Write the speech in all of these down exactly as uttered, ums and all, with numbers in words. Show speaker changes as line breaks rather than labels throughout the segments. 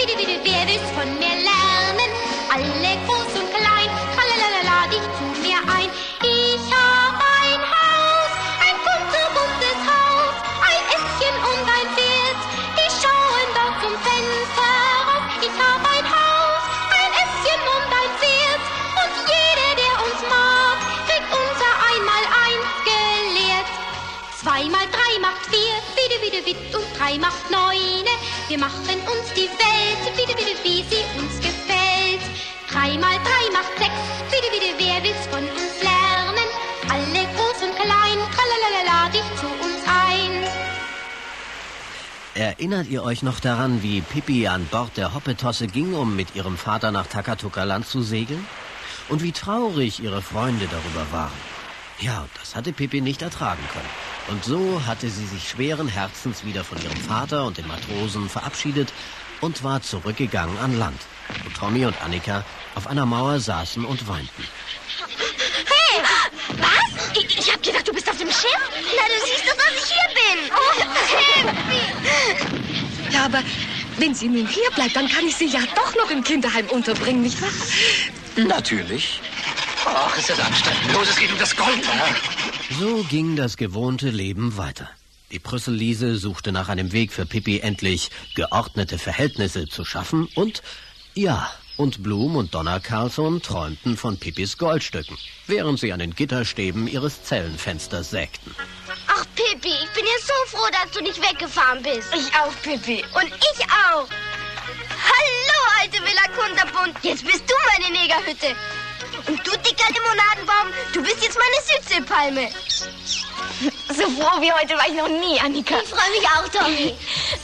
bitte, bitte, wer will's von mir lernen? Alle groß und klein, tralalala, lad ich zu mir ein. Ich hab ein Haus, ein kunterbuntes Haus, ein Äffchen und ein Pferd, die schauen dort zum Fenster raus. Ich hab ein Haus, ein Äffchen und ein Pferd, und jeder, der uns mag, kriegt unser einmal eingelehrt. Zwei mal drei macht vier, bitte, bitte, bitte, und drei macht neune. Wir machen uns die Welt, bitte, bitte, wie sie uns gefällt. Drei mal drei macht sechs, bitte, bitte, wer will's von uns lernen? Alle groß und klein, tralalala, lad ich zu uns ein.
Erinnert ihr euch noch daran, wie Pippi an Bord der Hoppetosse ging, um mit ihrem Vater nach Takatuka-Land zu segeln? Und wie traurig ihre Freunde darüber waren. Ja, das hatte Pippi nicht ertragen können. Und so hatte sie sich schweren Herzens wieder von ihrem Vater und den Matrosen verabschiedet und war zurückgegangen an Land, wo Tommy und Annika auf einer Mauer saßen und weinten.
Hey, was? Ich, ich hab gedacht, du bist auf dem Schiff. Na, du siehst doch, dass ich hier bin. Oh, Pippi.
Ja, aber wenn sie nun hier bleibt, dann kann ich sie ja doch noch im Kinderheim unterbringen, nicht wahr?
Natürlich. Ach, ist das anstrengend. Los, es geht um das Gold, ja?
So ging das gewohnte Leben weiter. Die Brüssel-Liese suchte nach einem Weg für Pippi, endlich geordnete Verhältnisse zu schaffen. Und, ja, und Blum und Donna Carlson träumten von Pippis Goldstücken, während sie an den Gitterstäben ihres Zellenfensters sägten.
Ach, Pippi, ich bin ja so froh, dass du nicht weggefahren bist.
Ich auch, Pippi.
Und ich auch. Hallo, alte Villa Kunterbund. Jetzt bist du meine Negerhütte. Und du, dicker Limonadenbaum, du bist jetzt meine Südseepalme.
So froh wie heute war ich noch nie, Annika.
Ich freue mich auch, Tommy.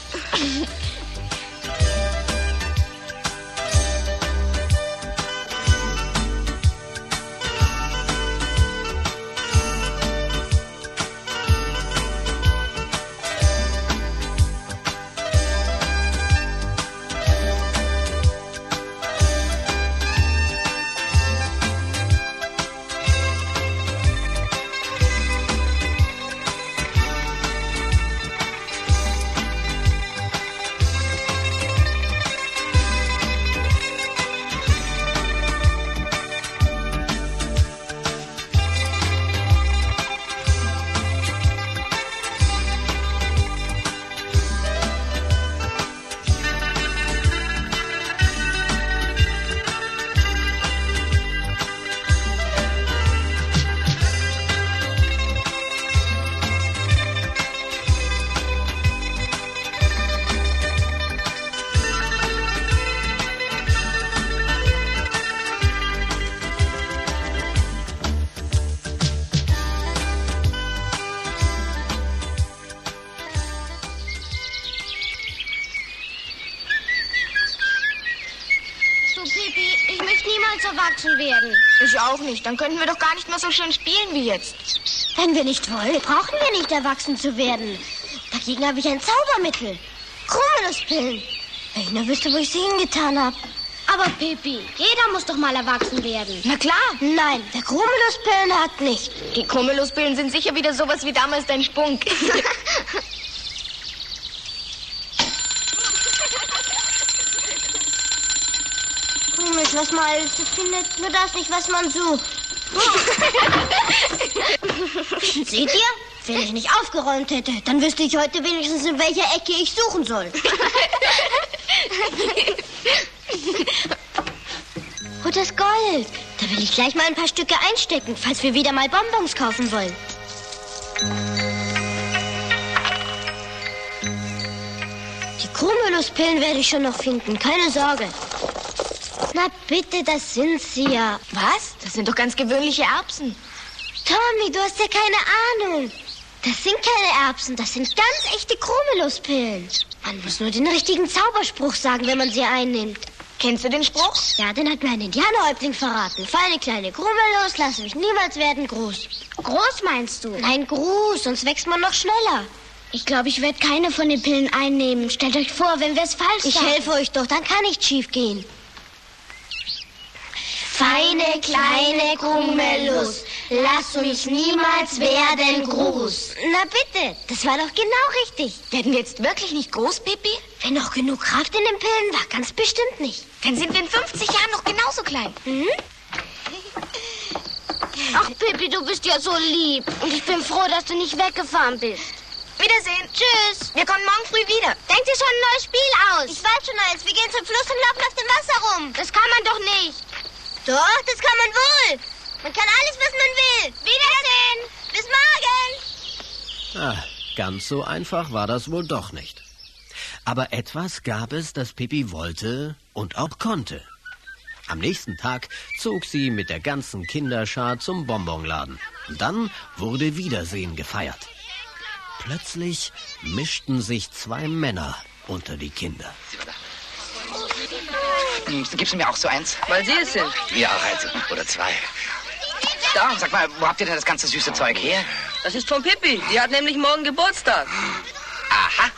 Erwachsen werden.
Ich auch nicht. Dann könnten wir doch gar nicht mehr so schön spielen wie jetzt.
Wenn wir nicht wollen, brauchen wir nicht erwachsen zu werden. Dagegen habe ich ein Zaubermittel. Cumuluspillen. Wenn ich nur wüsste, wo ich sie hingetan habe.
Aber Pippi, jeder muss doch mal erwachsen werden.
Na klar.
Nein, wer Cumuluspillen hat, nicht.
Die Cumuluspillen sind sicher wieder sowas wie damals dein Spunk.
Komisch, was man alles so findet, nur das nicht, was man sucht. Seht ihr? Wenn ich nicht aufgeräumt hätte, dann wüsste ich heute wenigstens, in welcher Ecke ich suchen soll. Oh, das Gold. Da will ich gleich mal ein paar Stücke einstecken, falls wir wieder mal Bonbons kaufen wollen. Die Cumuluspillen werde ich schon noch finden, keine Sorge. Na bitte, das sind sie ja.
Was? Das sind doch ganz gewöhnliche Erbsen.
Tommy, du hast ja keine Ahnung. Das sind keine Erbsen, das sind ganz echte Cumuluspillen. Man muss nur den richtigen Zauberspruch sagen, wenn man sie einnimmt.
Kennst du den Spruch?
Ja, den hat mir ein Indianerhäuptling verraten. Feine kleine Cumulus, lass mich niemals werden groß.
Groß meinst du?
Nein, groß, sonst wächst man noch schneller.
Ich glaube, ich werde keine von den Pillen einnehmen. Stellt euch vor, wenn wir es falsch
Ich
sagen.
helfe euch doch, dann kann nichts schief gehen. Feine kleine Cumulus, Lass uns niemals werden groß. Na bitte, das war doch genau richtig.
Werden wir jetzt wirklich nicht groß, Pippi?
Wenn noch genug Kraft in den Pillen war, ganz bestimmt nicht.
Dann sind wir in fünfzig Jahren noch genauso klein.
Mhm. Ach, Pippi, du bist ja so lieb. Und ich bin froh, dass du nicht weggefahren bist.
Wiedersehen.
Tschüss.
Wir kommen morgen früh wieder.
Denk dir schon ein neues Spiel aus. Ich weiß schon eins. Wir gehen zum Fluss und laufen auf dem Wasser rum. Das kann man doch nicht. Doch, das kann man wohl. Man kann alles, was man will. Wiedersehen. Bis morgen.
Ah, ganz so einfach war das wohl doch nicht. Aber etwas gab es, das Pippi wollte und auch konnte. Am nächsten Tag zog sie mit der ganzen Kinderschar zum Bonbonladen. Dann wurde Wiedersehen gefeiert. Plötzlich mischten sich zwei Männer unter die Kinder.
Gibst du mir auch so eins?
Weil Sie es sind.
Ja, auch eins oder zwei. Da, sag mal, wo habt ihr denn das ganze süße Zeug her?
Das ist von Pippi. Die hat nämlich morgen Geburtstag.
Aha.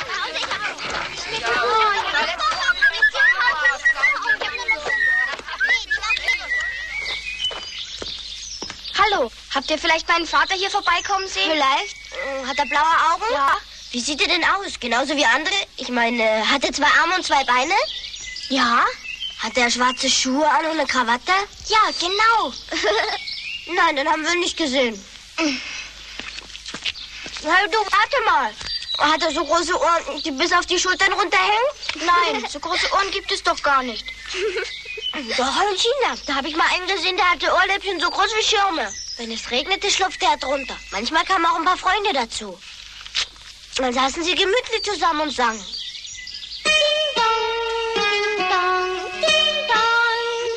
Hallo, habt ihr vielleicht meinen Vater hier vorbeikommen sehen? Vielleicht. Äh, hat er blaue Augen? Ja. Wie sieht er denn aus? Genauso wie andere? Ich meine, hat er zwei Arme und zwei Beine? Ja. Hat er schwarze Schuhe an und eine Krawatte? Ja, genau. Nein, den haben wir nicht gesehen. Na, du, warte mal. Hat er so große Ohren, die bis auf die Schultern runterhängen? Nein, so große Ohren gibt es doch gar nicht. Doch, in China. Da habe ich mal einen gesehen, der hatte Ohrläppchen so groß wie Schirme. Wenn es regnete, schlupfte er drunter. Manchmal kamen auch ein paar Freunde dazu. Dann saßen sie gemütlich zusammen und sangen. Ding dong, ding dong, ding dong,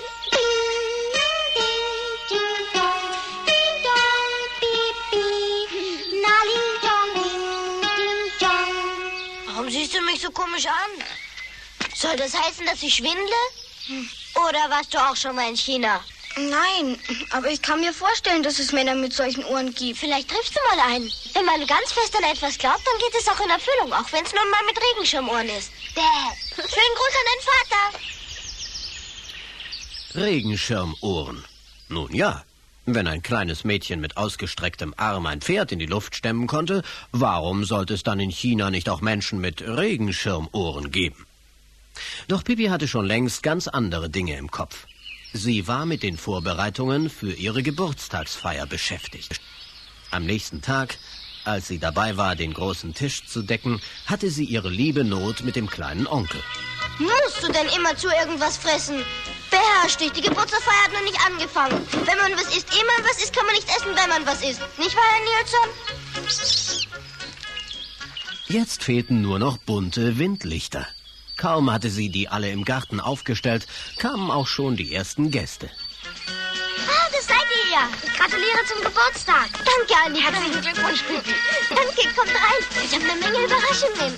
ding, ding dong, ding dong, piep, piep, na ling dong, ding, ding dong. Warum siehst du mich so komisch an? Soll das heißen, dass ich schwindle? Hm. Oder warst du auch schon mal in China?
Nein, aber ich kann mir vorstellen, dass es Männer mit solchen Ohren gibt.
Vielleicht triffst du mal einen. Wenn man ganz fest an etwas glaubt, dann geht es auch in Erfüllung, auch wenn es nun mal mit Regenschirmohren ist. Dad, schönen Gruß an deinen Vater.
Regenschirmohren. Nun ja, wenn ein kleines Mädchen mit ausgestrecktem Arm ein Pferd in die Luft stemmen konnte, warum sollte es dann in China nicht auch Menschen mit Regenschirmohren geben? Doch Pippi hatte schon längst ganz andere Dinge im Kopf. Sie war mit den Vorbereitungen für ihre Geburtstagsfeier beschäftigt. Am nächsten Tag, als sie dabei war, den großen Tisch zu decken, hatte sie ihre liebe Not mit dem kleinen Onkel.
Musst du denn immer zu irgendwas fressen? Beherrsch dich, die Geburtstagsfeier hat noch nicht angefangen. Wenn man was isst, ehe man was isst, kann man nicht essen, wenn man was isst. Nicht wahr, Herr Nilsson?
Jetzt fehlten nur noch bunte Windlichter. Kaum hatte sie die alle im Garten aufgestellt, kamen auch schon die ersten Gäste.
Ah, das seid ihr ja. Ich gratuliere zum Geburtstag. Danke, Anni. Herzlichen Glückwunsch, Pippi. Danke, kommt rein. Ich habe eine Menge Überraschungen.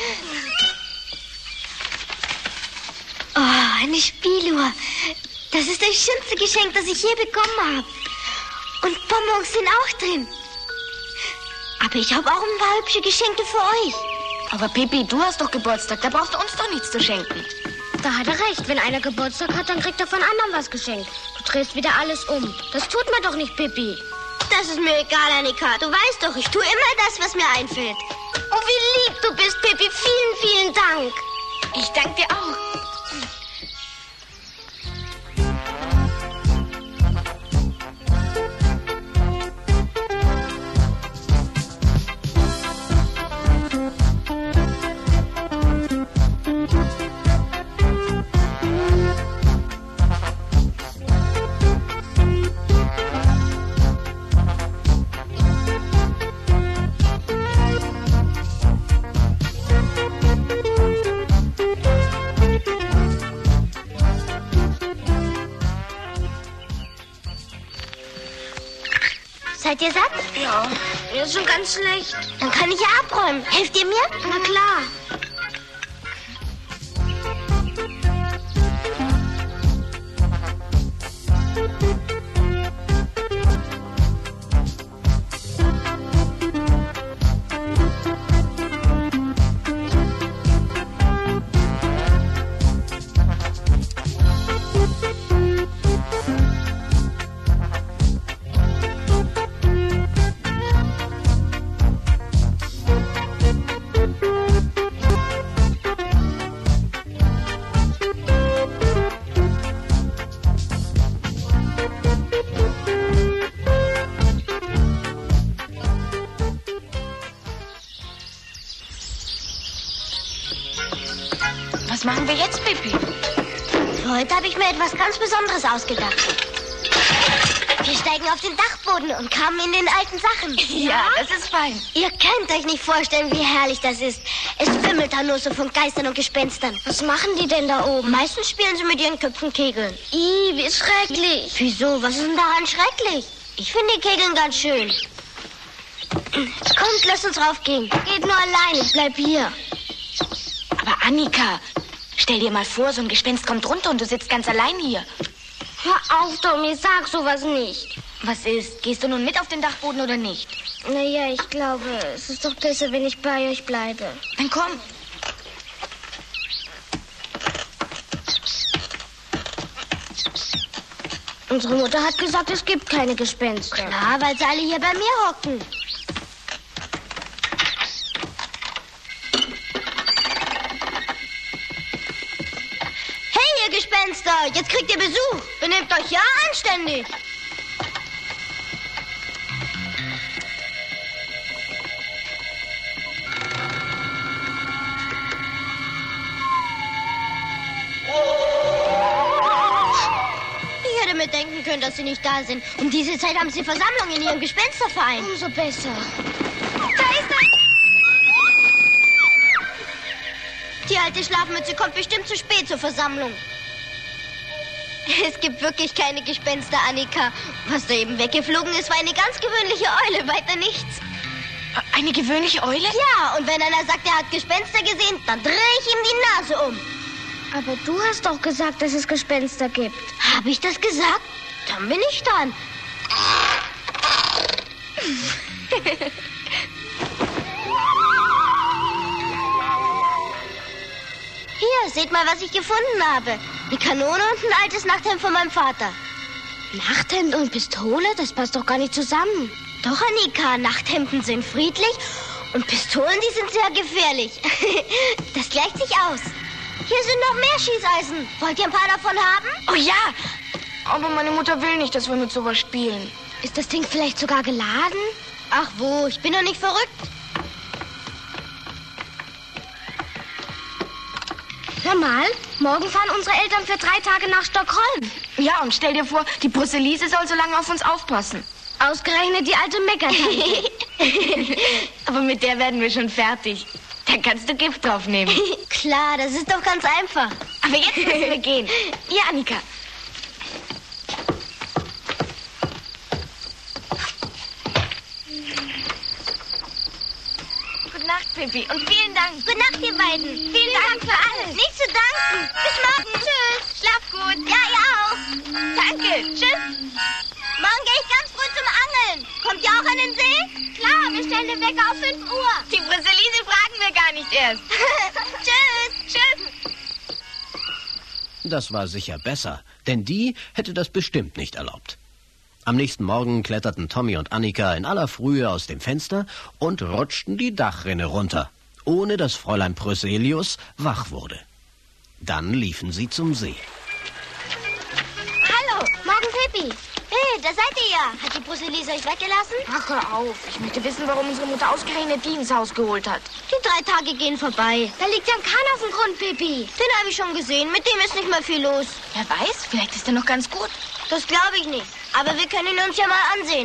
Oh, eine Spieluhr. Das ist das schönste Geschenk, das ich je bekommen habe. Und Bonbons sind auch drin. Aber ich habe auch ein paar hübsche Geschenke für euch.
Aber Pippi, du hast doch Geburtstag, da brauchst du uns doch nichts zu schenken.
Da hat er recht. Wenn einer Geburtstag hat, dann kriegt er von anderen was geschenkt. Du drehst wieder alles um. Das tut man doch nicht, Pippi.
Das ist mir egal, Annika. Du weißt doch, ich tue immer das, was mir einfällt. Oh, wie lieb du bist, Pippi. Vielen, vielen Dank.
Ich danke dir auch.
Seid ihr satt?
Ja, mir ist schon ganz schlecht.
Dann kann ich ja abräumen. Helft ihr mir?
Na klar.
Pippi?
Für heute habe ich mir etwas ganz Besonderes ausgedacht. Wir steigen auf den Dachboden und kamen in den alten Sachen.
Ja, das ist fein.
Ihr könnt euch nicht vorstellen, wie herrlich das ist. Es wimmelt da nur so von Geistern und Gespenstern.
Was machen die denn da oben?
Meistens spielen sie mit ihren Köpfen Kegeln.
Ih, wie schrecklich.
Wieso? Was ist denn daran schrecklich? Ich finde die Kegeln ganz schön. Kommt, lasst uns raufgehen. Geht nur allein, ich bleib hier.
Aber Annika, stell dir mal vor, so ein Gespenst kommt runter und du sitzt ganz allein hier.
Hör auf, Tommy, sag sowas nicht.
Was ist? Gehst du nun mit auf den Dachboden oder nicht?
Naja, ich glaube, es ist doch besser, wenn ich bei euch bleibe.
Dann komm.
Unsere Mutter hat gesagt, es gibt keine Gespenster.
Na, weil sie alle hier bei mir hocken. Hey, ihr Gespenster, jetzt kriegt ihr Besuch. Benehmt euch ja anständig. Ich hätte mir denken können, dass sie nicht da sind. Um diese Zeit haben sie Versammlung in ihrem Gespensterverein.
Umso besser.
Da ist er! Die alte Schlafmütze kommt bestimmt zu spät zur Versammlung. Es gibt wirklich keine Gespenster, Annika. Was da eben weggeflogen ist, war eine ganz gewöhnliche Eule, weiter nichts.
Eine gewöhnliche Eule?
Ja, und wenn einer sagt, er hat Gespenster gesehen, dann drehe ich ihm die Nase um.
Aber du hast doch gesagt, dass es Gespenster gibt.
Habe ich das gesagt? Dann bin ich dran. Hier, seht mal, was ich gefunden habe. Eine Kanone und ein altes Nachthemd von meinem Vater.
Nachthemd und Pistole? Das passt doch gar nicht zusammen.
Doch, Annika, Nachthemden sind friedlich und Pistolen, die sind sehr gefährlich. Das gleicht sich aus. Hier sind noch mehr Schießeisen. Wollt ihr ein paar davon haben?
Oh ja! Aber meine Mutter will nicht, dass wir mit sowas spielen.
Ist das Ding vielleicht sogar geladen?
Ach wo, ich bin doch nicht verrückt.
Hör mal, morgen fahren unsere Eltern für drei Tage nach Stockholm.
Ja, und stell dir vor, die Brüsselise soll so lange auf uns aufpassen.
Ausgerechnet die alte Meckertante.
Aber mit der werden wir schon fertig. Da kannst du Gift draufnehmen.
Klar, das ist doch ganz einfach.
Aber jetzt müssen wir gehen. Ja, Annika. Gute Nacht, Pippi. Und vielen Dank.
Gute Nacht, ihr beiden. Vielen, vielen Dank, Dank für alles. Nicht zu danken. Bis morgen. Tschüss. Schlaf gut. Ja, ihr auch.
Danke. Tschüss.
Morgen gehe ich ganz früh zum Angeln. Kommt ihr auch an den See? Klar, wir stellen den Wecker auf fünf Uhr.
Die Brüsselise fragen wir gar nicht erst.
Tschüss.
Tschüss.
Das war sicher besser, denn die hätte das bestimmt nicht erlaubt. Am nächsten Morgen kletterten Tommy und Annika in aller Frühe aus dem Fenster und rutschten die Dachrinne runter, ohne dass Fräulein Bröselius wach wurde. Dann liefen sie zum See.
Hallo, morgen Pippi. Hey, da seid ihr ja. Hat die Brüsselise euch weggelassen?
Ach, hör auf. Ich möchte wissen, warum unsere Mutter ausgerechnet die ins Haus geholt hat.
Die drei Tage gehen vorbei.
Da liegt ja ein Kahn auf dem Grund, Pippi.
Den habe ich schon gesehen. Mit dem ist nicht mehr viel los.
Wer weiß, vielleicht ist er noch ganz gut.
Das glaube ich nicht. Aber wir können ihn uns ja mal ansehen.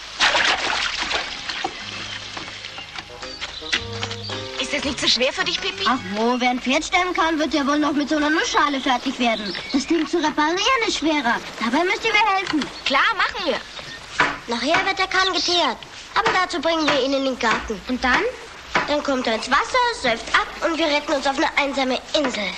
Ist das nicht zu schwer für dich, Pippi?
Ach wo, wer ein Pferd stemmen kann, wird ja wohl noch mit so einer Nussschale fertig werden. Das Ding zu reparieren ist schwerer. Dabei müsst ihr mir helfen.
Klar, machen wir.
Nachher wird der Kahn geteert. Aber dazu bringen wir ihn in den Garten.
Und dann?
Dann kommt er ins Wasser, säuft ab und wir retten uns auf eine einsame Insel.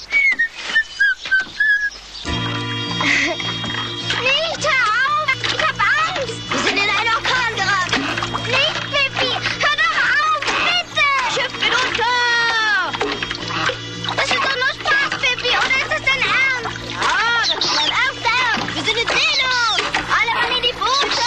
Nicht, hör auf! Ich hab Angst! Wir sind in einen Orkan geraten. Nicht, Pippi! Hör doch auf, bitte! Schiff geht unter! Das ist doch nur Spaß, Pippi, oder ist das dein Ernst? Ja, das ist mein Ernst, Ernst! Wir sind in Seenot! Alle Mann in die Boote!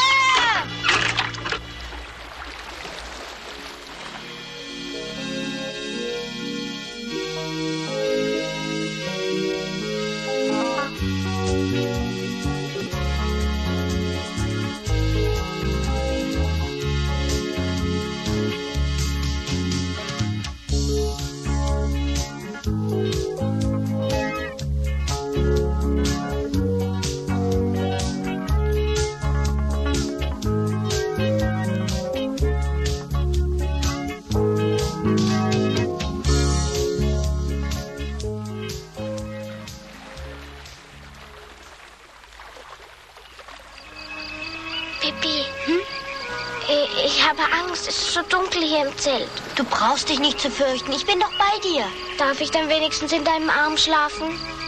Pippi. Hm? Ich habe Angst. Es ist so dunkel hier im Zelt.
Du brauchst dich nicht zu fürchten. Ich bin doch bei dir.
Darf ich dann wenigstens in deinem Arm schlafen?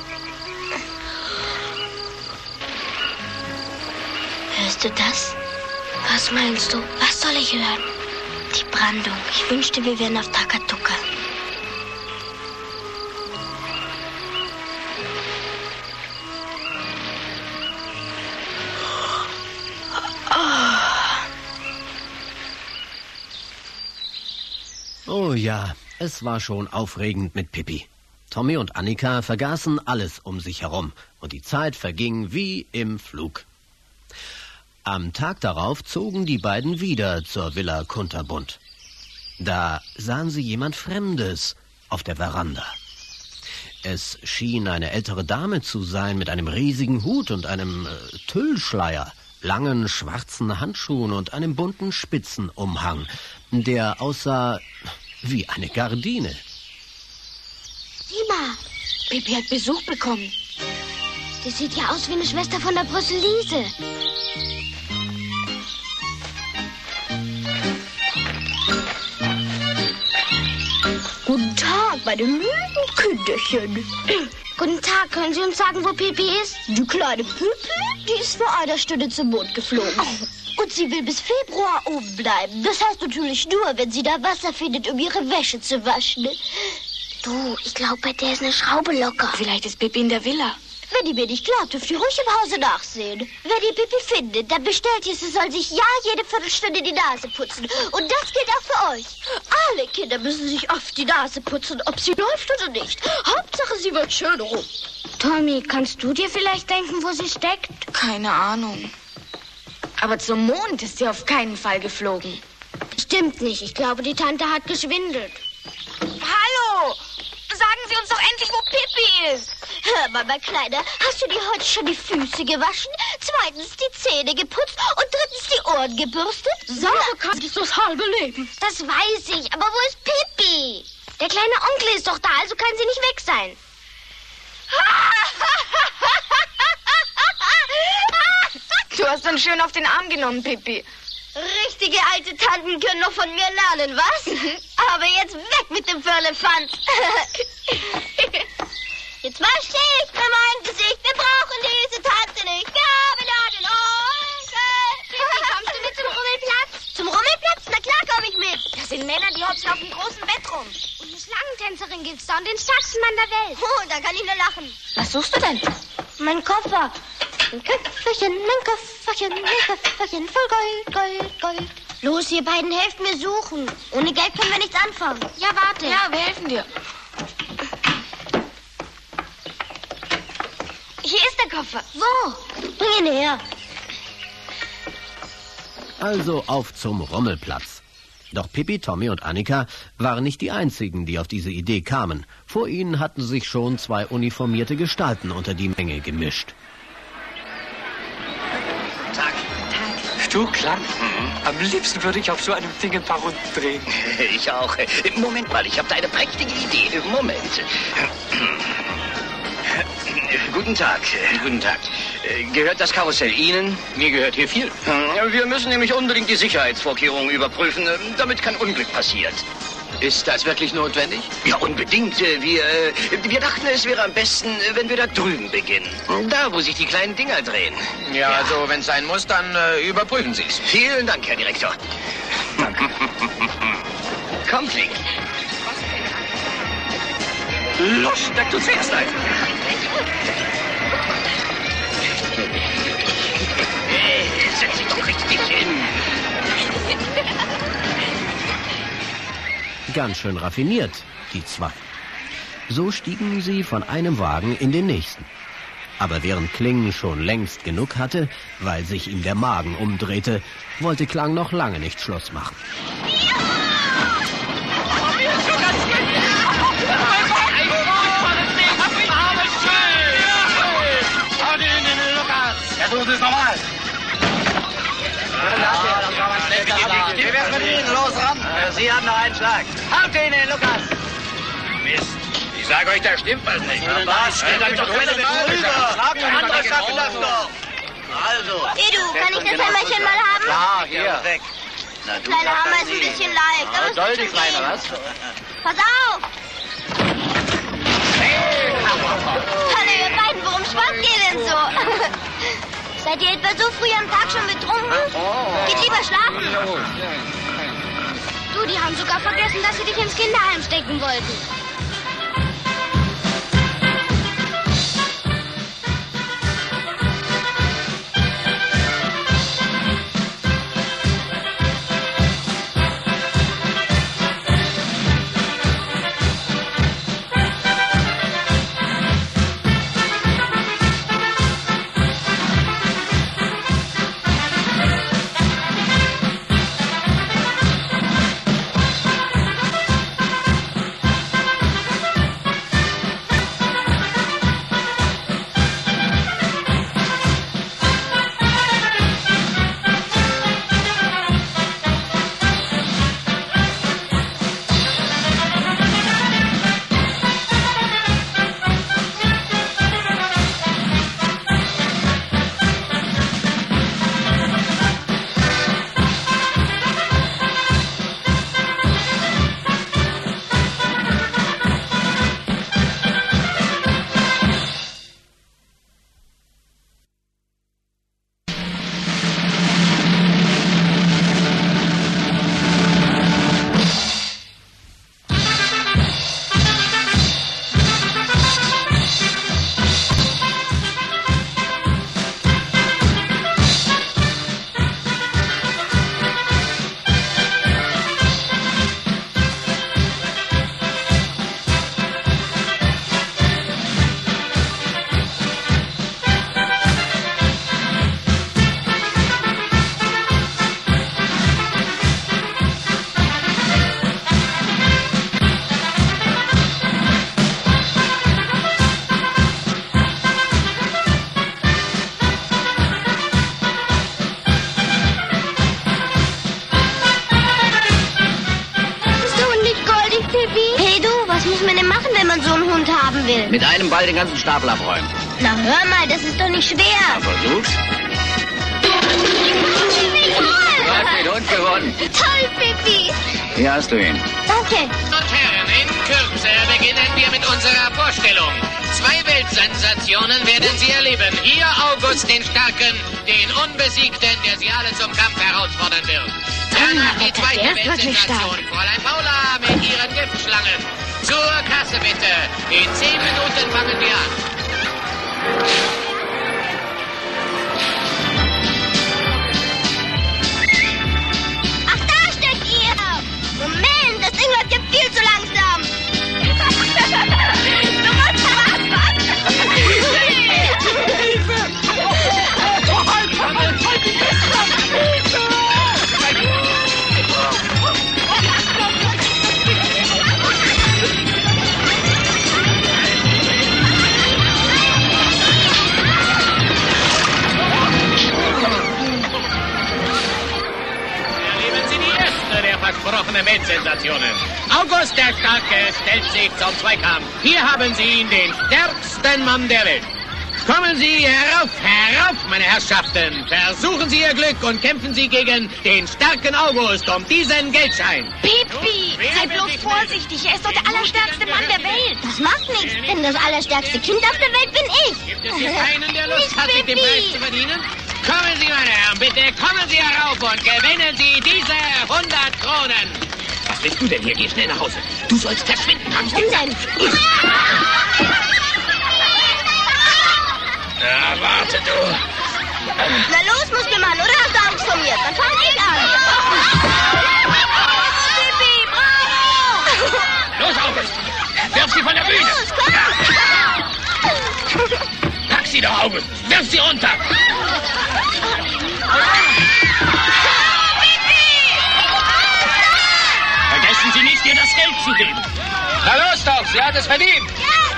Hörst du das?
Was meinst du?
Was soll ich hören? Die Brandung. Ich wünschte, wir wären auf Takatuka.
Oh ja, es war schon aufregend mit Pippi. Tommy und Annika vergaßen alles um sich herum und die Zeit verging wie im Flug. Am Tag darauf zogen die beiden wieder zur Villa Kunterbund. Da sahen sie jemand Fremdes auf der Veranda. Es schien eine ältere Dame zu sein mit einem riesigen Hut und einem äh, Tüllschleier, langen schwarzen Handschuhen und einem bunten Spitzenumhang, der aussah wie eine Gardine.
Sieh mal,
Pippi hat Besuch bekommen.
die sieht ja aus wie eine Schwester von der Brüsselise.
Guten Tag, meine lieben Kinderchen.
Guten Tag, können Sie uns sagen, wo Pippi ist?
Die kleine Pippi, die ist vor einer Stunde zum Mond geflogen. Oh. Und sie will bis Februar oben bleiben. Das heißt natürlich nur, wenn sie da Wasser findet, um ihre Wäsche zu waschen.
Du, ich glaube, bei der ist eine Schraube locker.
Vielleicht ist Pippi in der Villa.
Wenn die mir nicht glaubt, dürft ihr ruhig im Hause nachsehen. Wenn ihr Pippi findet, dann bestellt ihr, sie soll sich ja jede Viertelstunde die Nase putzen. Und das gilt auch für euch. Alle Kinder müssen sich oft die Nase putzen, ob sie läuft oder nicht. Hauptsache, sie wird schön rum.
Tommy, kannst du dir vielleicht denken, wo sie steckt?
Keine Ahnung. Aber zum Mond ist sie auf keinen Fall geflogen.
Stimmt nicht. Ich glaube, die Tante hat geschwindelt.
Hallo! Sagen Sie uns doch endlich, wo Pippi ist.
Hör mal, mein Kleiner, hast du dir heute schon die Füße gewaschen, zweitens die Zähne geputzt und drittens die Ohren gebürstet?
Sage, kann ich das halbe Leben. Das weiß ich, aber wo ist Pippi? Der kleine Onkel ist doch da, also kann sie nicht weg sein.
Du hast uns schön auf den Arm genommen, Pippi.
Richtige alte Tanten können noch von mir lernen, was? Aber jetzt weg mit dem Firlefanz. Jetzt wasche ich mir mein Gesicht. Wir brauchen diese Tante nicht. Wir haben ja den Onkel.
Kommst du mit zum Rummelplatz?
Zum Rummelplatz? Na klar komme ich mit.
Das sind Männer, die hopsen auf dem großen Bett rum. Und eine Schlangentänzerin gibt's da und den stärksten Mann der Welt.
Oh, da kann ich nur lachen.
Was suchst du denn?
Mein Koffer. Ein Köfferchen, mein Köfferchen, mein Köfferchen voll Gold, Gold, Gold.
Los, ihr beiden helft mir suchen. Ohne Geld können wir nichts anfangen. Ja, warte.
Ja, wir helfen dir. Hier ist der Koffer.
Wo? Bring ihn her.
Also auf zum Rummelplatz. Doch Pippi, Tommy und Annika waren nicht die einzigen, die auf diese Idee kamen. Vor ihnen hatten sich schon zwei uniformierte Gestalten unter die Menge gemischt.
Tag. Du Klang. Mhm. Am liebsten würde ich auf so einem Ding ein paar Runden drehen. Ich auch. Moment mal, ich habe da eine prächtige Idee. Moment. Guten Tag. Guten Tag. Gehört das Karussell Ihnen? Mir gehört hier viel. Wir müssen nämlich unbedingt die Sicherheitsvorkehrungen überprüfen, damit kein Unglück passiert. Ist das wirklich notwendig? Ja, unbedingt. Wir, wir dachten, es wäre am besten, wenn wir da drüben beginnen. Da, wo sich die kleinen Dinger drehen.
Ja, ja. Also, wenn es sein muss, dann äh, überprüfen Sie es.
Vielen Dank, Herr Direktor. Danke. Komm, Flink. Los, steig du zuerst ein. Hey, setz dich doch richtig hin.
Ganz schön raffiniert, die zwei. So stiegen sie von einem Wagen in den nächsten. Aber während Kling schon längst genug hatte, weil sich ihm der Magen umdrehte, wollte Klang noch lange nicht Schluss machen.
Der Tod ist normal. Wie wär's mit Ihnen? Los, ran!
Sie haben noch einen Schlag. Haut ihn hin, Lukas!
Mist. Ich sage euch, da stimmt was nicht.
Was?
Steht da doch keine Frage.
Andere schaffen das doch.
Also.
Edu, kann ich das Hämmerchen mal haben?
Klar, hier.
Weg. Na, du
Kleiner
darfst
Hammer
das
ist ein
nie.
bisschen leicht.
Ja,
aber es
soll
wird
die
schon
Kleine,
gehen.
was?
Pass auf! Hallo, ihr beiden, warum schwammt ihr denn so? Seid ihr etwa so früh am Tag schon betrunken? Geht lieber schlafen.
Du, die haben sogar vergessen, dass sie dich ins Kinderheim stecken wollten.
Mit einem Ball den ganzen Stapel abräumen.
Na hör mal, das ist doch nicht schwer.
Na, versuch's. Du hast den Hund gewonnen.
Toll, Pippi.
Hier hast du ihn.
Danke.
Und Herren, in Kürze beginnen wir mit unserer Vorstellung. Zwei Weltsensationen werden Sie erleben. Hier August den Starken, den Unbesiegten, der Sie alle zum Kampf herausfordern wird. Danach die zweite Weltsensation, Fräulein Paula mit ihren Giftschlangen. Zur Kasse bitte. In zehn Minuten fangen wir an.
Ach, da steckt ihr. Moment, das Ding läuft ja viel zu langsam. Du musst
versprochene Weltsensationen. August der Starke stellt sich zum Zweikampf. Hier haben Sie ihn, den stärksten Mann der Welt. Kommen Sie herauf, herauf, meine Herrschaften. Versuchen Sie Ihr Glück und kämpfen Sie gegen den starken August um diesen Geldschein.
Pipi, sei bloß vorsichtig. Er ist doch der allerstärkste Mann der Welt.
Das macht nichts, denn das allerstärkste Kind auf der Welt bin ich.
Gibt es hier keinen, der Lust hat, sich den Preis zu verdienen? Kommen Sie, meine Herren, bitte kommen Sie herauf und gewinnen Sie diese hundert Kronen. Was willst du denn hier? Geh schnell nach Hause. Du sollst verschwinden, hab ich dir gesagt. Na, warte du.
Na los, Muskelmann, oder hast du Angst vor mir? Dann fang ich an. Pippi, bravo!
Los, August! Wirf sie von der Bühne!
Los, komm!
Pack sie doch, August! Wirf sie runter! Vergessen Sie nicht, ihr das Geld zu geben. Na los doch, sie hat es verdient!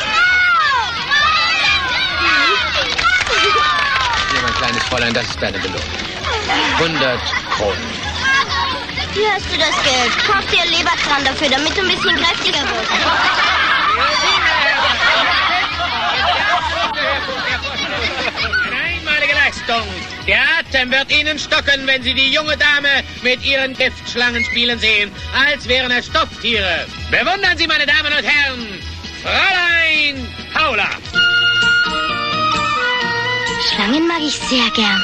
Hier, mein kleines Fräulein, das ist deine Belohnung. hundert Kronen.
Hier hast du das Geld. Kauf dir Lebertran dafür, damit du ein bisschen kräftiger wirst.
Eine einmalige Leistung. Der Atem wird Ihnen stocken, wenn Sie die junge Dame mit ihren Giftschlangen spielen sehen, als wären es Stofftiere. Bewundern Sie, meine Damen und Herren, Fräulein Paula.
Schlangen mag ich sehr gern.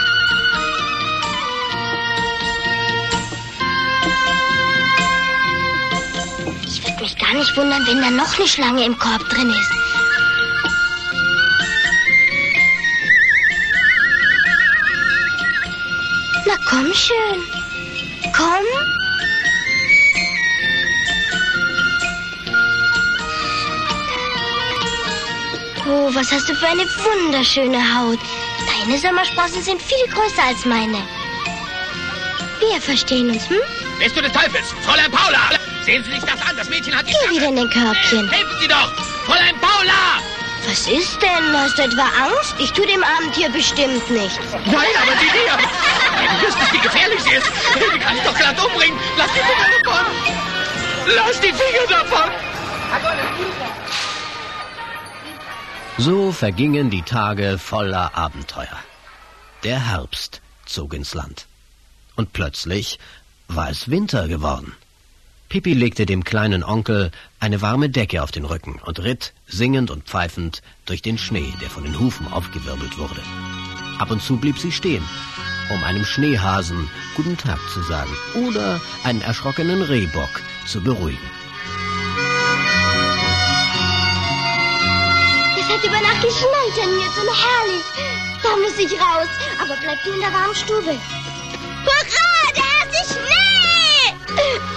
Ich würde mich gar nicht wundern, wenn da noch eine Schlange im Korb drin ist. Na komm schön. Komm. Oh, was hast du für eine wunderschöne Haut. Deine Sommersprossen sind viel größer als meine. Wir verstehen uns, hm?
Bist du des Teufels, Fräulein Paula? Sehen Sie sich das an, das Mädchen hat die
Geh wieder in dein Körbchen.
Helfen Sie doch, Fräulein Paula!
Was ist denn? Hast du etwa Angst? Ich tue dem armen Tier bestimmt nicht.
Nein, aber die Dia. Du wüsstest, wie gefährlich sie ist. Die kann ich doch glatt umbringen. Lass die Finger davon. Lass die Finger davon.
So vergingen die Tage voller Abenteuer. Der Herbst zog ins Land. Und plötzlich war es Winter geworden. Pippi legte dem kleinen Onkel eine warme Decke auf den Rücken und ritt, singend und pfeifend, durch den Schnee, der von den Hufen aufgewirbelt wurde. Ab und zu blieb sie stehen, um einem Schneehasen guten Tag zu sagen oder einen erschrockenen Rehbock zu beruhigen.
Es hat über Nacht geschneit, Herr Nilsson, herrlich. Da muss ich raus, aber bleib du in der warmen Stube. Hurra, der erste Schnee!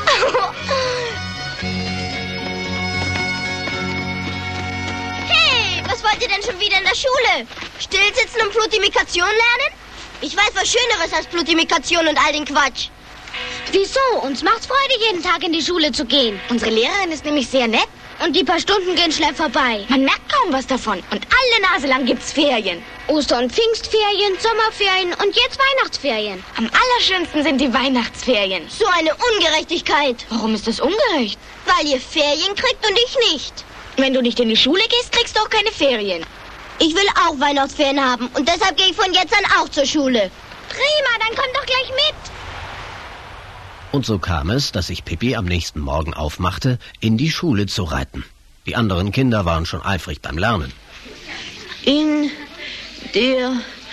Hey, was wollt ihr denn schon wieder in der Schule? Stillsitzen und Plutimikation lernen? Ich weiß was Schöneres als Plutimikation und all den Quatsch.
Wieso? Uns macht's Freude, jeden Tag in die Schule zu gehen.
Unsere Lehrerin ist nämlich sehr nett.
Und die paar Stunden gehen schnell vorbei.
Man merkt kaum was davon. Und alle Nase lang gibt's Ferien.
Oster- und Pfingstferien, Sommerferien und jetzt Weihnachtsferien.
Am allerschönsten sind die Weihnachtsferien.
So eine Ungerechtigkeit.
Warum ist das ungerecht?
Weil ihr Ferien kriegt und ich nicht.
Wenn du nicht in die Schule gehst, kriegst du auch keine Ferien.
Ich will auch Weihnachtsferien haben und deshalb gehe ich von jetzt an auch zur Schule.
Prima, dann komm doch gleich mit.
Und so kam es, dass sich Pippi am nächsten Morgen aufmachte, in die Schule zu reiten. Die anderen Kinder waren schon eifrig beim Lernen.
In der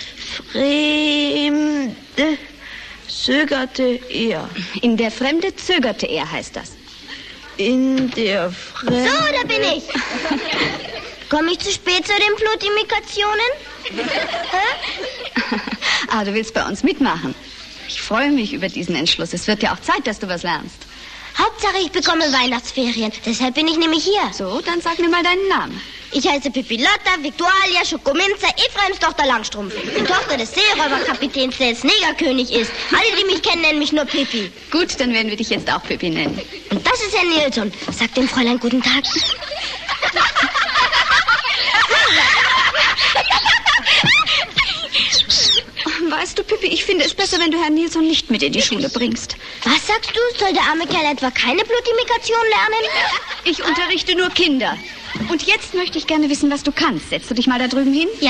Fremde zögerte er.
In der Fremde zögerte er, heißt das.
In der Fremde...
So, da bin ich. Komme ich zu spät zu den Plutimikationen?
Ah, du willst bei uns mitmachen. Ich freue mich über diesen Entschluss. Es wird ja auch Zeit, dass du was lernst.
Hauptsache, ich bekomme Weihnachtsferien. Deshalb bin ich nämlich hier.
So, dann sag mir mal deinen Namen.
Ich heiße Pippi Lotta, Viktualia, Schokominzer, Ephraims Tochter Langstrumpf. Die Tochter des Seeräuberkapitäns, der jetzt Negerkönig ist. Alle, die mich kennen, nennen mich nur Pippi.
Gut, dann werden wir dich jetzt auch Pippi nennen.
Und das ist Herr Nilsson. Sagt dem Fräulein guten Tag.
Weißt du, Pippi, ich finde es besser, wenn du Herrn Nilsson nicht mit in die Schule bringst.
Was sagst du? Soll der arme Kerl etwa keine Plutimikation lernen?
Ich unterrichte nur Kinder. Und jetzt möchte ich gerne wissen, was du kannst. Setzt du dich mal da drüben hin?
Ja.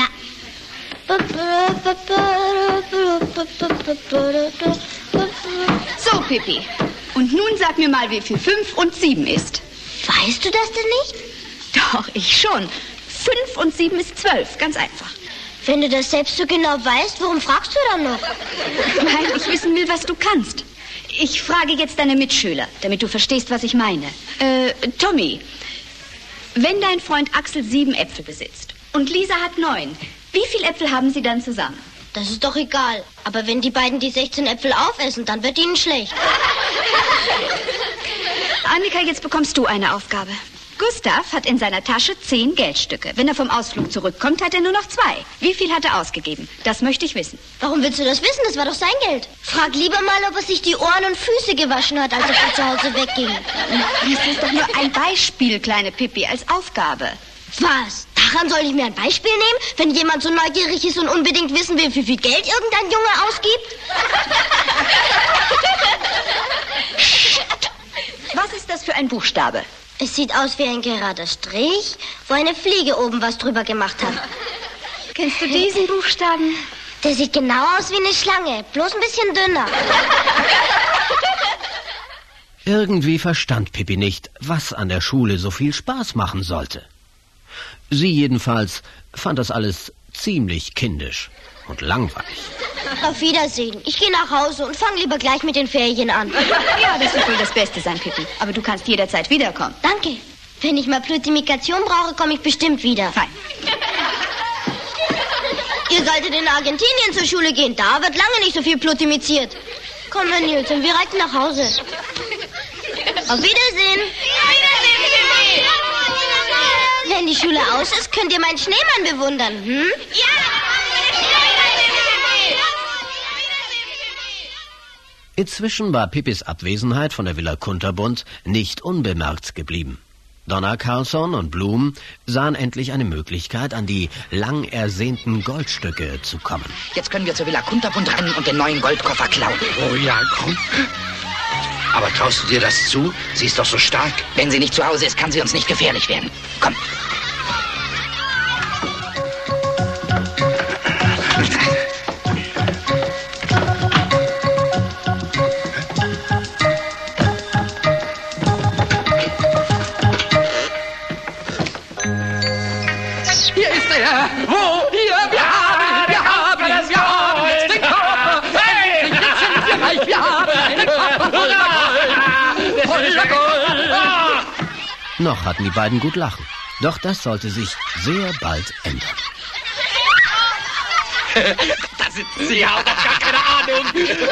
So, Pippi. Und nun sag mir mal, wie viel fünf und sieben ist.
Weißt du das denn nicht?
Doch, ich schon. Fünf und sieben ist zwölf. Ganz einfach.
Wenn du das selbst so genau weißt, warum fragst du dann noch?
Weil ich wissen will, was du kannst. Ich frage jetzt deine Mitschüler, damit du verstehst, was ich meine. Äh, Tommy, wenn dein Freund Axel sieben Äpfel besitzt und Lisa hat neun, wie viele Äpfel haben sie dann zusammen?
Das ist doch egal. Aber wenn die beiden die sechzehn Äpfel aufessen, dann wird ihnen schlecht.
Annika, jetzt bekommst du eine Aufgabe. Gustav hat in seiner Tasche zehn Geldstücke. Wenn er vom Ausflug zurückkommt, hat er nur noch zwei. Wie viel hat er ausgegeben? Das möchte ich wissen.
Warum willst du das wissen? Das war doch sein Geld. Frag lieber mal, ob er sich die Ohren und Füße gewaschen hat, als er von zu Hause wegging.
Das ist doch nur ein Beispiel, kleine Pippi, als Aufgabe.
Was? Daran soll ich mir ein Beispiel nehmen, wenn jemand so neugierig ist und unbedingt wissen will, wie viel Geld irgendein Junge ausgibt?
Was ist das für ein Buchstabe?
Es sieht aus wie ein gerader Strich, wo eine Fliege oben was drüber gemacht hat.
Kennst du diesen Buchstaben?
Der sieht genau aus wie eine Schlange, bloß ein bisschen dünner.
Irgendwie verstand Pippi nicht, was an der Schule so viel Spaß machen sollte. Sie jedenfalls fand das alles ziemlich kindisch und langweilig.
Auf Wiedersehen. Ich gehe nach Hause und fange lieber gleich mit den Ferien an.
Ja, das wird wohl das Beste sein, Pippi. Aber du kannst jederzeit wiederkommen.
Danke. Wenn ich mal Plutimikation brauche, komme ich bestimmt wieder.
Fein.
Ihr solltet in Argentinien zur Schule gehen. Da wird lange nicht so viel plutimiziert. Komm, Herr Nielsen, wir reiten nach Hause. Auf Wiedersehen. Wenn die Schule aus ist, könnt ihr meinen Schneemann bewundern, hm?
Inzwischen war Pippis Abwesenheit von der Villa Kunterbund nicht unbemerkt geblieben. Donna Carlson und Bloom sahen endlich eine Möglichkeit, an die lang ersehnten Goldstücke zu kommen.
Jetzt können wir zur Villa Kunterbund rennen und den neuen Goldkoffer klauen.
Oh ja, komm. Aber traust du dir das zu? Sie ist doch so stark.
Wenn sie nicht zu Hause ist, kann sie uns nicht gefährlich werden. Komm.
Hier ist er! Wo? Hier! Wir haben ihn! Wir haben ihn! Wir haben jetzt den Koffer! Hey! Jetzt sind wir reich! Wir haben einen Koffer voller Gold! Voller Gold!
Noch hatten die beiden gut lachen. Doch das sollte sich sehr bald ändern.
Da sitzen Sie, haben doch gar keine Ahnung!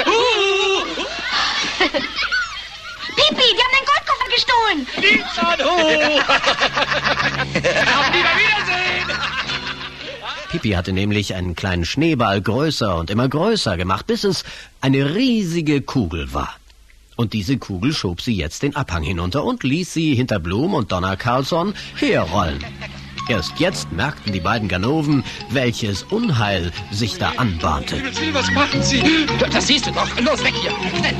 Pipi, die haben den Goldkoffer gestohlen!
Die schon hoch! Auf Wiedersehen!
Pippi hatte nämlich einen kleinen Schneeball größer und immer größer gemacht, bis es eine riesige Kugel war. Und diese Kugel schob sie jetzt den Abhang hinunter und ließ sie hinter Bloom und Donna Carlson herrollen. Erst jetzt merkten die beiden Ganoven, welches Unheil sich da anbahnte.
Was machen Sie?
Das siehst du doch. Los, weg hier. Schnell.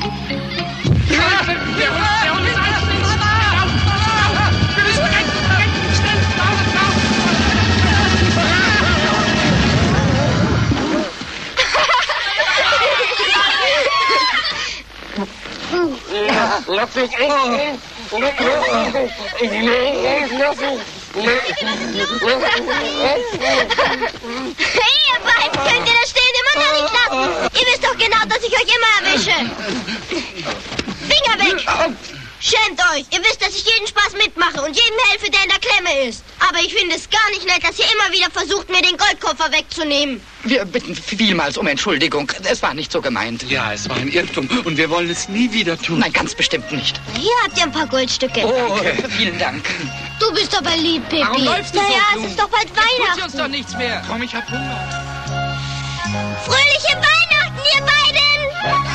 Lass mich ein!
Hey, ihr beiden, könnt ihr das Stehen immer noch nicht lassen? Ihr wisst doch genau, dass ich euch immer erwische. Finger weg! Schämt euch! Ihr wisst, dass ich jeden Spaß mitmache und jedem helfe, der in der Klemme ist. Aber ich finde es gar nicht nett, dass ihr immer wieder versucht, mir den Goldkoffer wegzunehmen.
Wir bitten vielmals um Entschuldigung. Es war nicht so gemeint.
Ja, es war ein Irrtum und wir wollen es nie wieder tun.
Nein, ganz bestimmt nicht.
Hier habt ihr ein paar Goldstücke.
Oh, vielen Dank.
Du bist aber lieb, Pippi.
Warum läufst du so,
Naja,
Blumen?
es ist doch bald
Jetzt tut sie
Weihnachten.
uns doch nichts mehr. Komm, ich hab Hunger.
Fröhliche Weihnachten, ihr beiden!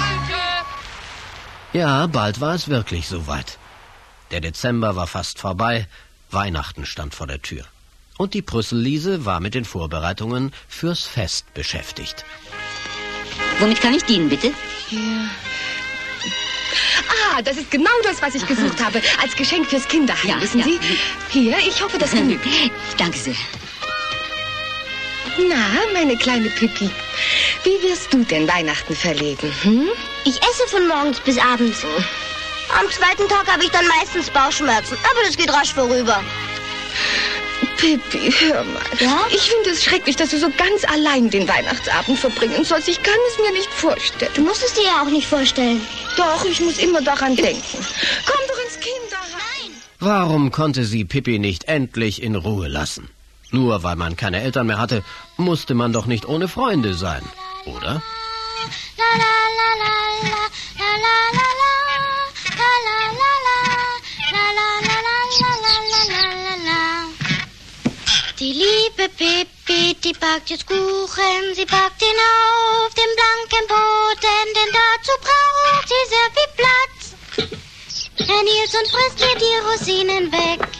Ja, bald war es wirklich soweit. Der Dezember war fast vorbei, Weihnachten stand vor der Tür. Und die Brüsselliese war mit den Vorbereitungen fürs Fest beschäftigt.
Womit kann ich dienen, bitte?
Ja. Ah, das ist genau das, was ich gesucht habe. Als Geschenk fürs Kinderheim,
Ja,
wissen
ja.
Sie? Hier, ich hoffe, das genügt.
Danke sehr.
Na, meine kleine Pippi, wie wirst du denn Weihnachten verleben, hm?
Ich esse von morgens bis abends. Am zweiten Tag habe ich dann meistens Bauchschmerzen, aber das geht rasch vorüber.
Pippi, hör mal.
Ja?
Ich finde es schrecklich, dass du so ganz allein den Weihnachtsabend verbringen sollst. Ich kann es mir nicht vorstellen.
Du musst es dir ja auch nicht vorstellen.
Doch, ich muss immer daran denken. Komm doch ins Kinderheim.
Warum konnte sie Pippi nicht endlich in Ruhe lassen? Nur weil man keine Eltern mehr hatte, musste man doch nicht ohne Freunde sein, oder?
La la la la la la la la la la la la la la la la la la. Die liebe Pippi, die backt jetzt Kuchen, sie backt ihn auf dem blanken Boden, denn dazu braucht sie sehr viel Platz. Herr Nilsson frisst ihr die Rosinen weg.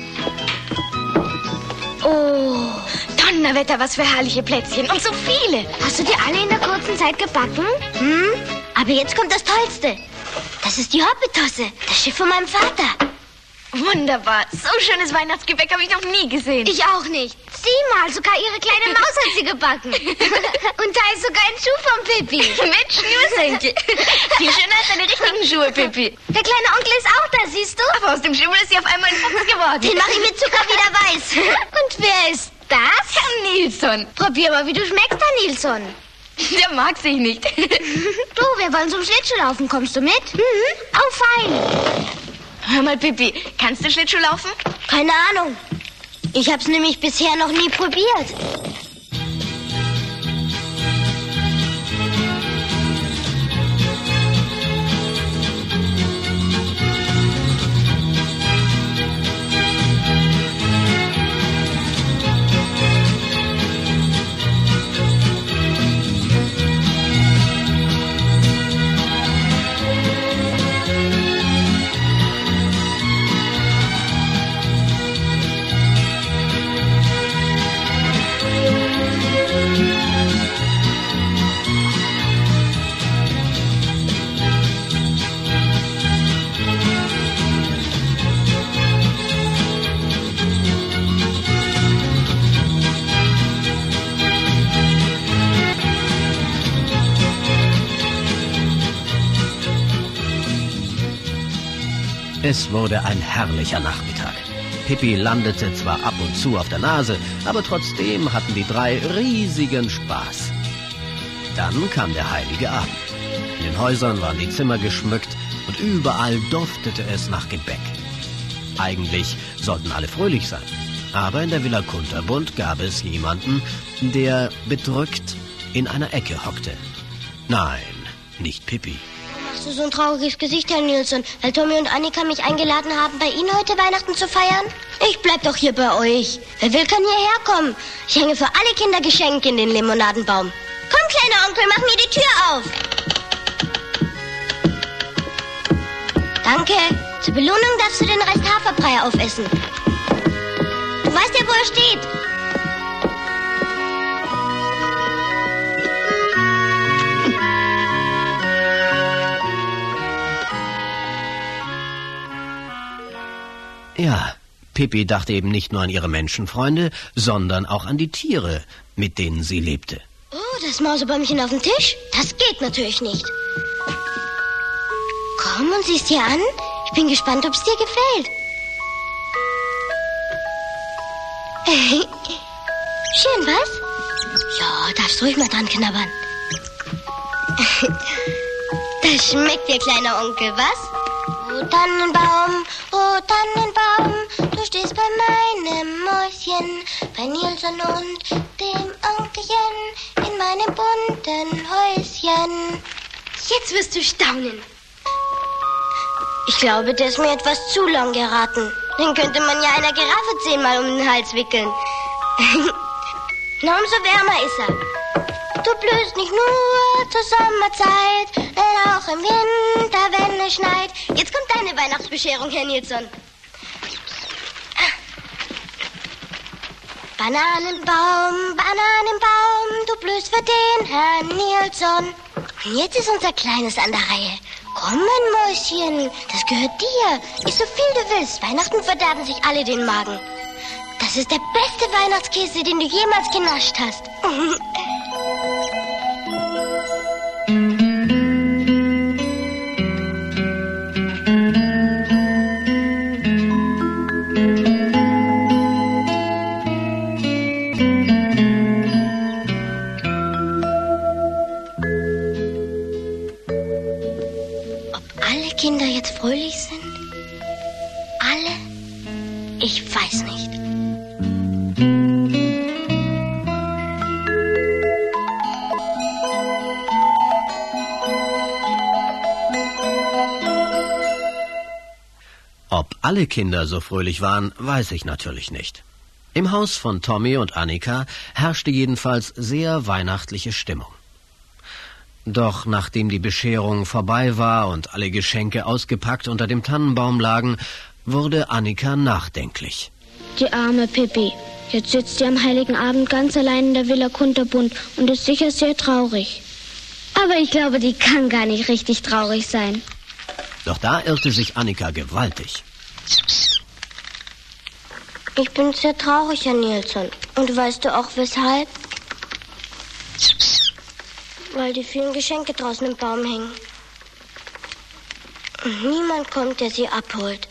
Oh, Donnerwetter, was für herrliche Plätzchen und so viele.
Hast du die alle in der kurzen Zeit gebacken? Hm? Aber jetzt kommt das Tollste. Das ist die Hoppetosse, das Schiff von meinem Vater.
Wunderbar. So schönes Weihnachtsgebäck habe ich noch nie gesehen.
Ich auch nicht. Sieh mal, sogar ihre kleine Maus hat sie gebacken. Und da ist sogar ein Schuh vom Pippi.
Mit Schnürsenkel. Viel schöner als deine richtigen Schuhe, Pippi.
Der kleine Onkel ist auch da, siehst du?
Aber aus dem Schimmel ist sie auf einmal ein Fuchs geworden.
Den mache ich mit Zucker wieder weiß. Und wer ist das?
Herr Nilsson.
Probier mal, wie du schmeckst, Herr Nilsson.
Der mag sich nicht.
Du, wir wollen zum Schlittschuhlaufen. Kommst du mit? Mhm. Oh, fein.
Hör mal, Pippi, kannst du Schlittschuh laufen?
Keine Ahnung. Ich hab's nämlich bisher noch nie probiert.
Es wurde ein herrlicher Nachmittag. Pippi landete zwar ab und zu auf der Nase, aber trotzdem hatten die drei riesigen Spaß. Dann kam der heilige Abend. In den Häusern waren die Zimmer geschmückt und überall duftete es nach Gebäck. Eigentlich sollten alle fröhlich sein, aber in der Villa Kunterbund gab es jemanden, der bedrückt in einer Ecke hockte. Nein, nicht Pippi.
Machst du so ein trauriges Gesicht, Herr Nilsson, weil Tommy und Annika mich eingeladen haben, bei Ihnen heute Weihnachten zu feiern? Ich bleib doch hier bei euch. Wer will, kann hierher kommen. Ich hänge für alle Kinder Geschenke in den Limonadenbaum. Komm, kleiner Onkel, mach mir die Tür auf. Danke. Zur Belohnung darfst du den Rest Haferbrei aufessen. Du weißt ja, wo er steht.
Ja, Pippi dachte eben nicht nur an ihre Menschenfreunde, sondern auch an die Tiere, mit denen sie lebte.
Oh, das Mausebäumchen auf dem Tisch? Das geht natürlich nicht. Komm und sieh's dir an. Ich bin gespannt, ob's dir gefällt. Schön, was? Ja, darfst ruhig mal dran knabbern. Das schmeckt dir, kleiner Onkel, was? Oh Tannenbaum, oh Tannenbaum, du stehst bei meinem Mäuschen, bei Nilsson und dem Onkelchen in meinem bunten Häuschen. Jetzt wirst du staunen. Ich glaube, der ist mir etwas zu lang geraten. Den könnte man ja einer Giraffe zehnmal um den Hals wickeln. Na, umso wärmer ist er. Du blühst nicht nur zur Sommerzeit, denn auch im Winter, wenn es schneit. Jetzt kommt deine Weihnachtsbescherung, Herr Nilsson. Bananenbaum, Bananenbaum, du blühst für den Herrn Nilsson. Und jetzt ist unser Kleines an der Reihe. Komm, mein Mäuschen, das gehört dir. Iss so viel du willst. Weihnachten verderben sich alle den Magen. Das ist der beste Weihnachtskäse, den du jemals genascht hast. Kinder jetzt fröhlich sind? Alle? Ich weiß nicht.
Ob alle Kinder so fröhlich waren, weiß ich natürlich nicht. Im Haus von Tommy und Annika herrschte jedenfalls sehr weihnachtliche Stimmung. Doch nachdem die Bescherung vorbei war und alle Geschenke ausgepackt unter dem Tannenbaum lagen, wurde Annika nachdenklich.
Die arme Pippi. Jetzt sitzt sie am Heiligen Abend ganz allein in der Villa Kunterbund und ist sicher sehr traurig. Aber ich glaube, die kann gar nicht richtig traurig sein.
Doch da irrte sich Annika gewaltig.
Ich bin sehr traurig, Herr Nilsson. Und weißt du auch, weshalb? Weil die vielen Geschenke draußen im Baum hängen. Und niemand kommt, der sie abholt.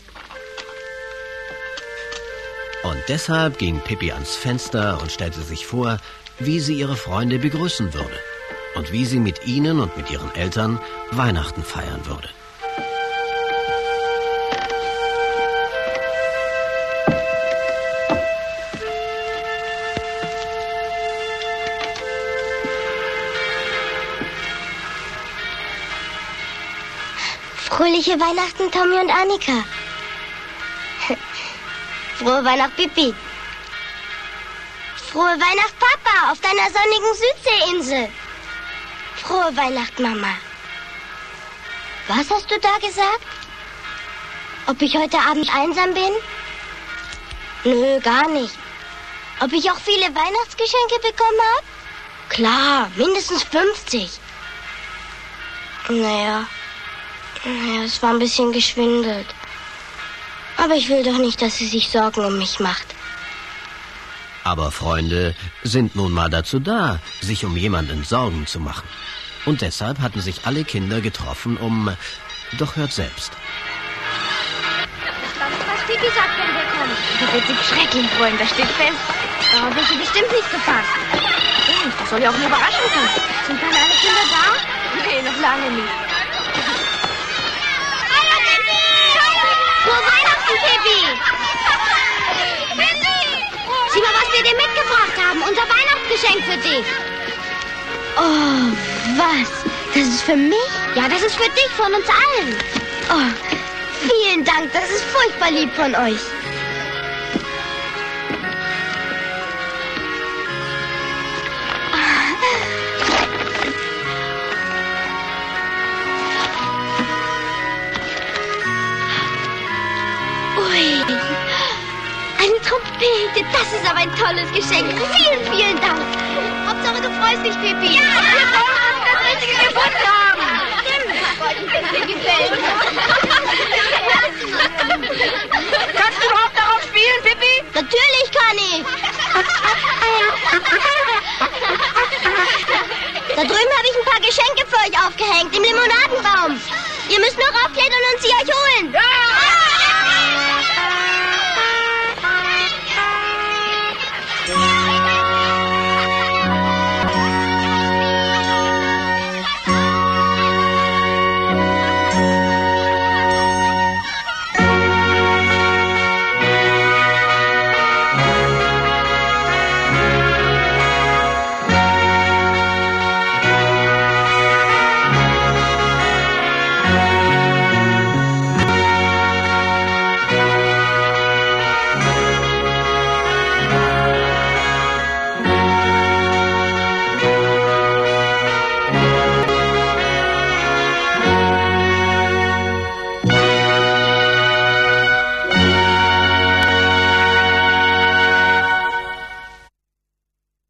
Und deshalb ging Pippi ans Fenster und stellte sich vor, wie sie ihre Freunde begrüßen würde. Und wie sie mit ihnen und mit ihren Eltern Weihnachten feiern würde.
Fröhliche Weihnachten, Tommy und Annika. Frohe Weihnacht, Pippi. Frohe Weihnacht, Papa, auf deiner sonnigen Südseeinsel. Frohe Weihnacht, Mama. Was hast du da gesagt? Ob ich heute Abend einsam bin? Nö, gar nicht. Ob ich auch viele Weihnachtsgeschenke bekommen habe? Klar, mindestens fünfzig. Naja, naja, es war ein bisschen geschwindelt. Aber ich will doch nicht, dass sie sich Sorgen um mich macht.
Aber Freunde sind nun mal dazu da, sich um jemanden Sorgen zu machen. Und deshalb hatten sich alle Kinder getroffen, um... Doch hört selbst.
Was Pippi sagt, wenn wir kommen. Die wird sich schrecklich freuen, das steht fest. Darauf wird sie bestimmt nicht gefasst. Hm, das soll ja auch eine Überraschung sein. Sind dann alle Kinder da? Nee, noch lange nicht. Frohe Weihnachten, Pippi! Sieh mal, was wir dir mitgebracht haben. Unser Weihnachtsgeschenk für dich. Oh, was? Das ist für mich? Ja, das ist für dich, von uns allen. Oh, vielen Dank. Das ist furchtbar lieb von euch. Eine Trompete, das ist aber ein tolles Geschenk. Vielen, vielen Dank. Hauptsache, du freust dich, Pippi. Ja, wir freuen uns, dass wir dich gefunden haben. Stimmt, dir gefällt.
Kannst du überhaupt darauf spielen, Pippi?
Natürlich kann ich. Da drüben habe ich ein paar Geschenke für euch aufgehängt, im Limonadenbaum. Ihr müsst nur raufklettern und sie euch holen.